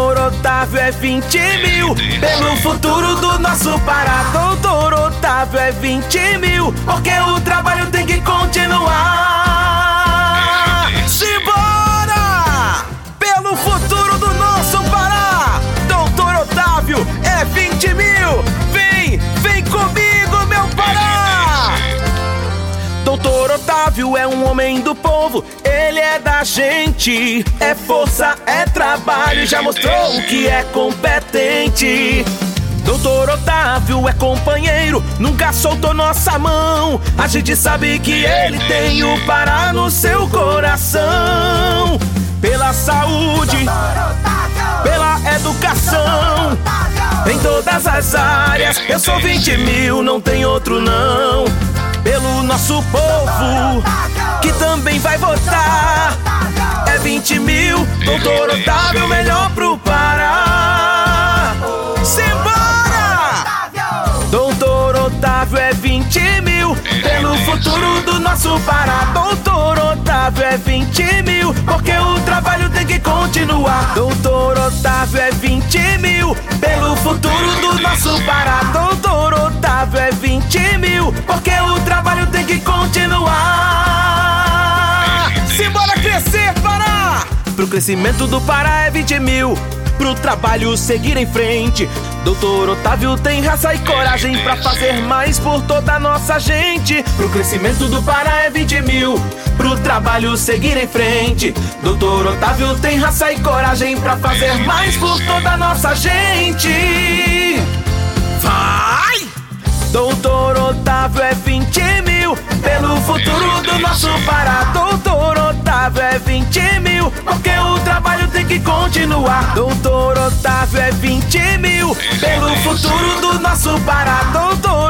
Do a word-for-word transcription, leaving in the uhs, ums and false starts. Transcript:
Doutor Otávio é vinte mil, pelo futuro do nosso Pará. Doutor Otávio é vinte mil, porque o trabalho tem que continuar. Simbora! Pelo futuro do nosso Pará. Doutor Otávio é vinte mil. Vem, vem comigo, meu Pará. Doutor Otávio é um homem do povo, ele é da gente. É força, é trabalho, já mostrou que é competente. Doutor Otávio é companheiro, nunca soltou nossa mão. A gente sabe que ele tem o Pará no seu coração. Pela saúde, pela educação, em todas as áreas. Eu sou vinte mil, não tem outro não. Pelo nosso povo, que também vai votar. É vinte mil, Doutor Otávio, melhor pro Pará. Simbora! Doutor Otávio é vinte mil, pelo futuro do nosso Pará. Doutor Otávio é vinte mil, porque o trabalho tem que continuar. Doutor Otávio é vinte mil, pelo futuro do nosso Pará. Doutor Otávio é vinte mil, porque o trabalho tem que continuar. Simbora crescer, Pará! Pro crescimento do Pará é vinte mil, pro trabalho seguir em frente. Doutor Otávio tem raça e coragem pra fazer mais por toda a nossa gente. Pro crescimento do Pará é vinte mil, pro trabalho seguir em frente. Doutor Otávio tem raça e coragem pra fazer mais por toda a nossa gente. Vai! Doutor Otávio é vinte mil, pelo futuro do nosso Pará. Doutor Otávio é vinte mil, porque o trabalho tem que continuar. Doutor Otávio é vinte mil, pelo futuro do nosso Pará. Doutor